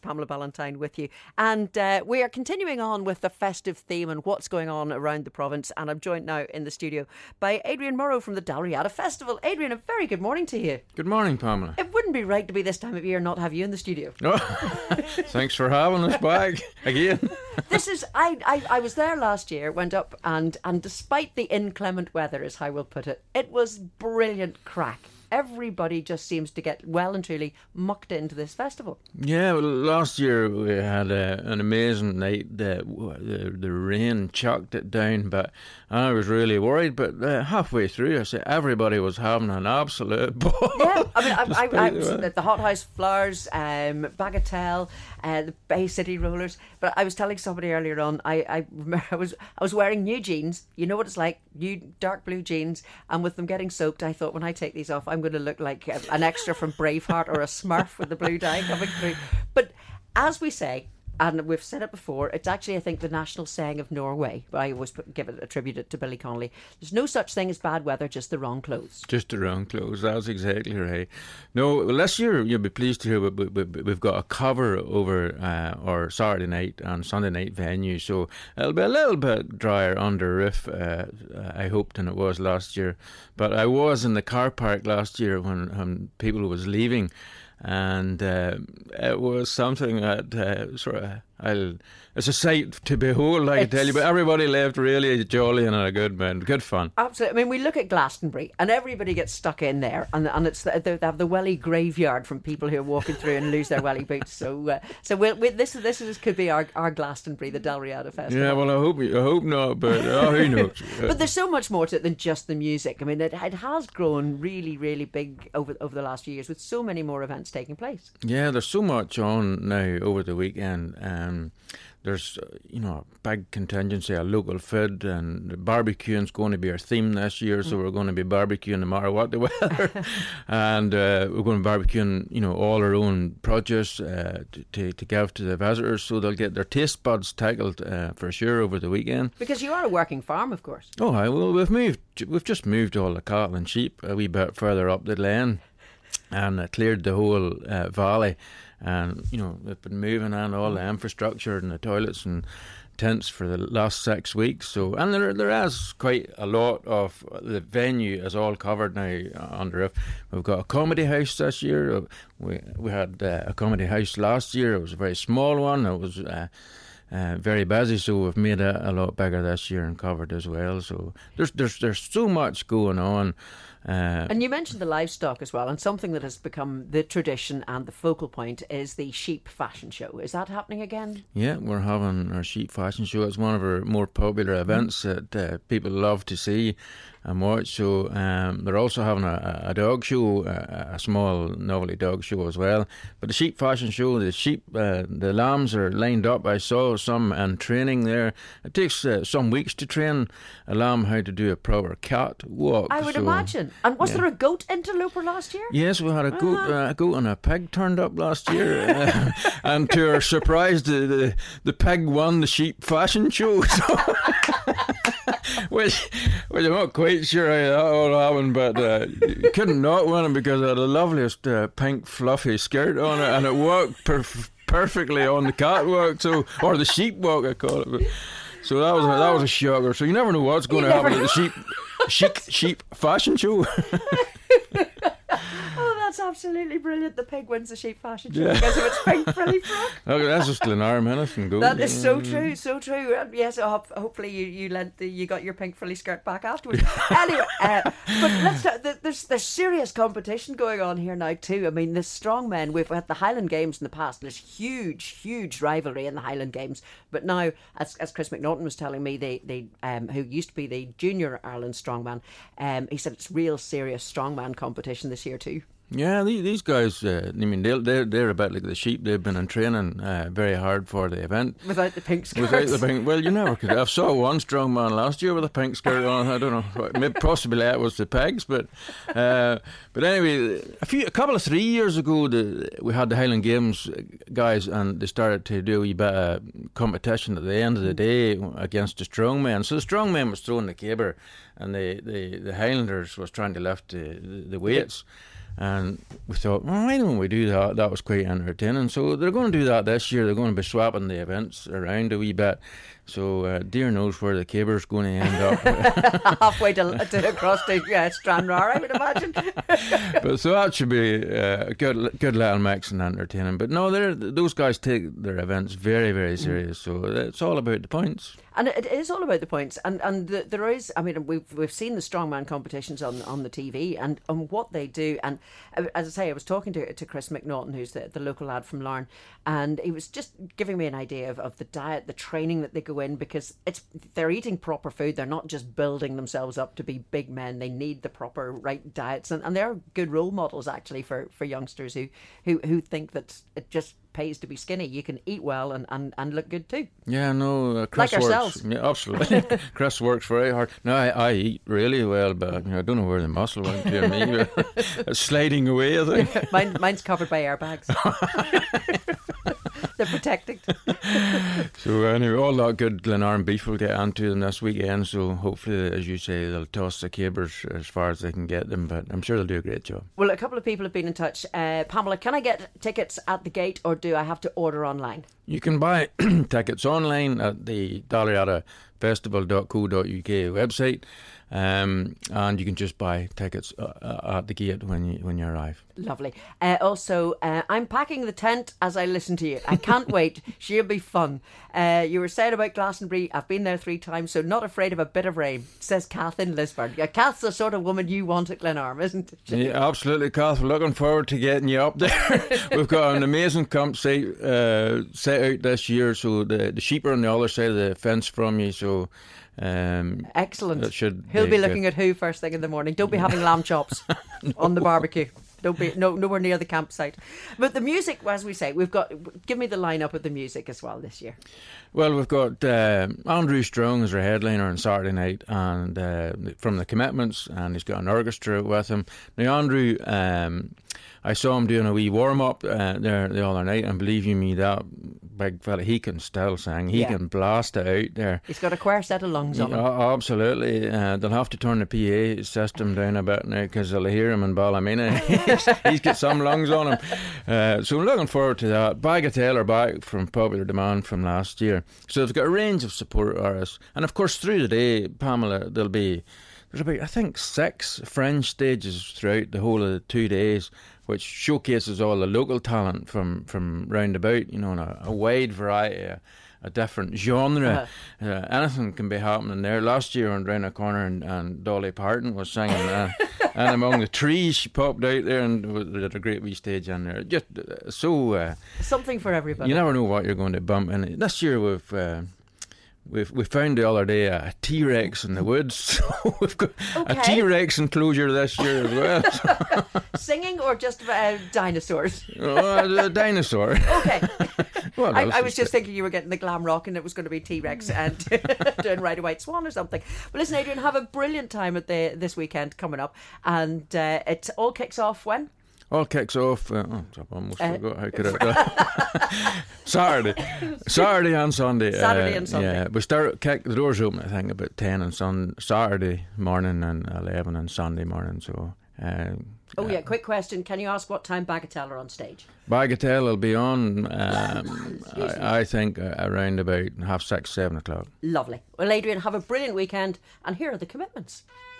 Pamela Ballantyne with you. And we are continuing on with the festive theme and what's going on around the province. And I'm joined now in the studio by Adrian Morrow from the Dalriada Festival. Adrian, a very good morning to you. Good morning, Pamela. It wouldn't be right to be this time of year and not have you in the studio. Oh, thanks for having us back again. This is, I was there last year, went up, and despite the inclement weather, is how we'll put it, it was brilliant crack. Everybody just seems to get well and truly mucked into this festival. Yeah, well, last year we had an amazing night. The rain chucked it down, but I was really worried. But halfway through, I said everybody was having an absolute ball. Yeah, I mean, I was at the Hot House Flowers, Bagatelle, the Bay City Rollers. But I was telling somebody earlier on, I remember I was wearing new jeans. You know what it's like, new dark blue jeans, and with them getting soaked, I thought when I take these off, I'm going to look like an extra from Braveheart or a Smurf with the blue dye coming through. But as we say, and we've said it before, it's actually, I think, the national saying of Norway. I always attribute it to Billy Connolly. There's no such thing as bad weather, just the wrong clothes. Just the wrong clothes. That's exactly right. No, well, this year you'll be pleased to hear we've got a cover over our Saturday night and Sunday night venue, so it'll be a little bit drier under roof, I hope, than it was last year. But I was in the car park last year when people was leaving, and it was something that it's a sight to behold, I can tell you. But everybody left really jolly and in a good mood, good fun. Absolutely. I mean, we look at Glastonbury and everybody gets stuck in there, and it's they have the welly graveyard from people who are walking through and lose their welly boots. So this could be our Glastonbury, the Dalriada Festival. Yeah, well, I hope not, but who knows? But there's so much more to it than just the music. I mean, it has grown really, really big over the last few years, with so many more events taking place. Yeah, there's so much on now over the weekend. There's a big contingency, a local food, and barbecuing's going to be our theme this year, so we're going to be barbecuing no matter what the weather. And we're going to be barbecuing all our own produce to give to the visitors, so they'll get their taste buds tickled for sure over the weekend. Because you are a working farm, of course. Oh, well, we've just moved all the cattle and sheep a wee bit further up the lane, and cleared the whole valley. And, we've been moving on all the infrastructure and the toilets and tents for the last 6 weeks. So, and there is quite a lot of the venue is all covered now under roof. We've got a comedy house this year. We had a comedy house last year. It was a very small one. It was very busy, so we've made it a lot bigger this year and covered as well. So there's so much going on. And you mentioned the livestock as well, and something that has become the tradition and the focal point is the sheep fashion show. Is that happening again? Yeah, we're having our sheep fashion show. It's one of our more popular events that people love to see and watch. So they're also having a dog show, a small novelty dog show as well. But the sheep fashion show, the sheep, the lambs are lined up. I saw some in training there. It takes some weeks to train a lamb how to do a proper cat walk. I would imagine. And was there a goat interloper last year? Yes, we had a goat and a pig turned up last year. And to our surprise, the pig won the sheep fashion show. So which I'm not quite sure how that all happened, but couldn't not win it because it had the loveliest pink fluffy skirt on it, and it worked perfectly on the catwalk, or the sheep walk, I call it. But, so that was a shocker. So you never know what's going to happen at the sheep fashion show. Oh, that's absolutely brilliant. The pig wins the sheep fashion show because of its pink frilly frock. Okay, that's just Glenarm Henderson goat. That is so true, so true. Yes, hopefully you got your pink frilly skirt back afterwards. Anyway, but there's serious competition going on here now too. I mean, the strongmen, we've had the Highland Games in the past. There's huge rivalry in the Highland Games, but now, as Chris McNaughton was telling me, they who used to be the junior Ireland strongman, he said it's real serious strongman competition this year too. Yeah, these guys, I mean, they're a bit like the sheep. They've been in training very hard for the event. Without the pink skirt. Without the pink, well, you never could. I saw one strong man last year with a pink skirt on. I don't know, maybe possibly that was the pigs, but anyway, a couple of 3 years ago, we had the Highland Games guys, and they started to do a wee bit of competition at the end of the day against the strongmen. So the strongmen was throwing the caber, and the Highlanders was trying to lift the weights. And we thought, well, why don't we do that? That was quite entertaining. So they're going to do that this year. They're going to be swapping the events around a wee bit. So dear knows where the caber's going to end up. Halfway across to Stranraer, I would imagine. But so that should be a good little mix and entertaining. But no, those guys take their events very, very serious. So it's all about the points. And it is all about the points. And there is, I mean, we've seen the strongman competitions on the TV and what they do. And as I say, I was talking to Chris McNaughton, who's the local lad from Larne, and he was just giving me an idea of the diet, the training that they go in, because they're eating proper food. They're not just building themselves up to be big men. They need the proper right diets. And they're good role models, actually, for youngsters who think that it just pays to be skinny. You can eat well and look good too. Yeah, no, Chris like works. Ourselves. Yeah, absolutely. Chris works very hard. No, I eat really well, but I don't know where the muscle went to me. It's sliding away, I think. Mine's covered by airbags. They're protected. So anyway, all that good Glenarm beef will get onto them this weekend. So hopefully, as you say, they'll toss the cabers as far as they can get them. But I'm sure they'll do a great job. Well, a couple of people have been in touch. Pamela, can I get tickets at the gate, or do I have to order online? You can buy tickets online at the DalriadaFestival.co.uk website. And you can just buy tickets at the gate when you arrive. Lovely. Also, I'm packing the tent as I listen to you. I can't wait. She'll be fun. You were saying about Glastonbury. I've been there 3 times, so not afraid of a bit of rain, says Kath in Lisburn. Yeah, Kath's the sort of woman you want at Glenarm, isn't it? Yeah, absolutely, Kath. We're looking forward to getting you up there. We've got an amazing campsite set out this year, so the sheep are on the other side of the fence from you, so... excellent. He'll be looking at who first thing in the morning. Don't be having lamb chops on the barbecue. Don't be nowhere near the campsite. But the music, as we say, give me the lineup of the music as well this year. Well, we've got Andrew Strong as our headliner on Saturday night, and from the Commitments, and he's got an orchestra with him. Now, Andrew, I saw him doing a wee warm-up there the other night, and believe you me, that big fella, he can still sing. He can blast it out there. He's got a queer set of lungs on him. Absolutely. They'll have to turn the PA system down a bit now, because they'll hear him in Ballymena. He's got some lungs on him. So I'm looking forward to that. Bagatelle are back from popular demand from last year. So they've got a range of support artists. And of course, through the day, Pamela, there's about, I think, 6 fringe stages throughout the whole of the 2 days, which showcases all the local talent from round about, in a wide variety, a different genre. Anything can be happening there. Last year on Round the Corner, and Dolly Parton was singing, and among the trees she popped out there, and did a great wee stage in there. Just so something for everybody. You never know what you're going to bump in. This year we found the other day a T-Rex in the woods, so we've got a T-Rex enclosure this year as well. Singing or just dinosaurs? A dinosaur. Okay. I was just thinking you were getting the glam rock and it was going to be T-Rex and doing Ride a White Swan or something. Well, listen, Adrian, have a brilliant time at this weekend coming up, and it all kicks off when? All kicks off. I almost forgot how could I. Saturday and Sunday. Saturday and Sunday. Yeah, we the doors open, I think, about 10 on Saturday morning and 11 on Sunday morning. So. Quick question. Can you ask what time Bagatelle are on stage? Bagatelle will be on, I think, around about 6:30, 7 o'clock. Lovely. Well, Adrian, have a brilliant weekend, and here are the Commitments.